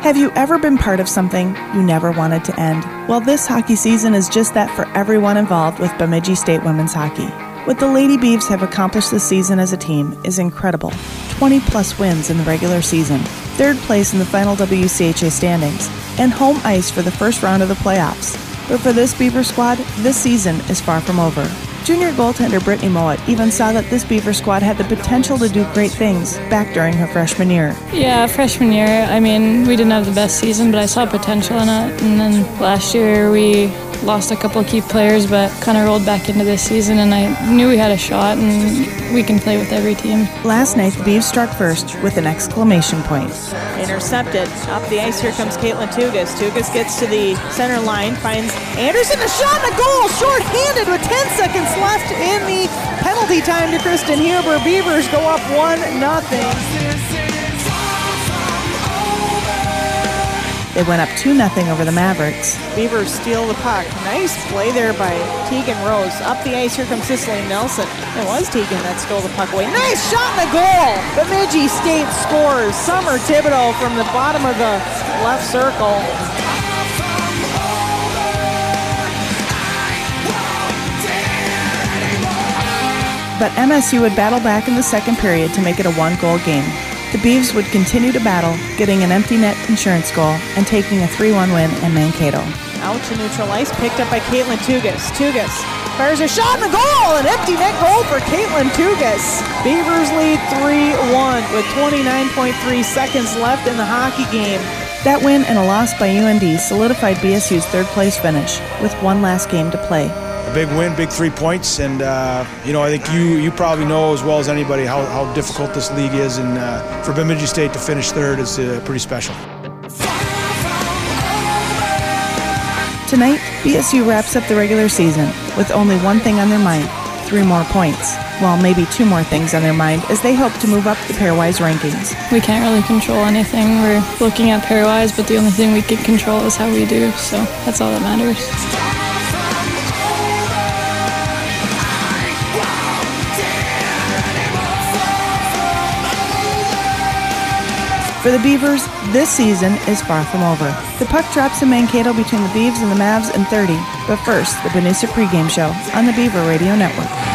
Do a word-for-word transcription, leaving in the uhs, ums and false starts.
Have you ever been part of something you never wanted to end? Well, this hockey season is just that for everyone involved with Bemidji State Women's Hockey. What the Lady Beavs have accomplished this season as a team is incredible. twenty plus wins in the regular season, third place in the final W C H A standings, and home ice for the first round of the playoffs. But for this Beaver squad, this season is far from over. Junior goaltender Brittany Mowat even saw that this Beaver squad had the potential to do great things back during her freshman year. Yeah, freshman year, I mean, we didn't have the best season, but I saw potential in it. And then last year we lost a couple of key players, but kind of rolled back into this season, and I knew we had a shot, and we can play with every team. Last night, the Beavs struck first with an exclamation point. Intercepted. Up the ice, here comes Caitlin Tugas. Tugas gets to the center line, finds Anderson, a shot and a goal, short-handed with ten seconds left in the penalty time to Kristen Huber. Beavers go up one nothing. They went up two nothing over the Mavericks. Beavers steal the puck. Nice play there by Tegan Rose. Up the ice, here comes Cicely Nelson. It was Tegan that stole the puck away. Nice shot and a goal! Bemidji State scores. Summer Thibodeau from the bottom of the left circle. But M S U would battle back in the second period to make it a one-goal game. The Beavs would continue to battle, getting an empty net insurance goal and taking a three one win in Mankato. Out to neutral ice, picked up by Caitlin Tugas. Tugas fires a shot and a goal! An empty net goal for Caitlin Tugas. Beavers lead three one with twenty-nine point three seconds left in the hockey game. That win and a loss by U N D solidified B S U's third place finish with one last game to play. Big win, big three points, and uh, you know I think you you probably know as well as anybody how, how difficult this league is, and uh, for Bemidji State to finish third is uh, pretty special. Tonight, B S U wraps up the regular season with only one thing on their mind: three more points. Well, maybe two more things on their mind as they hope to move up the pairwise rankings. We can't really control anything. We're looking at pairwise, but the only thing we can control is how we do, so that's all that matters. For the Beavers, this season is far from over. The puck drops in Mankato between the Beavs and the Mavs in thirty. But first, the Benicia pregame show on the Beaver Radio Network.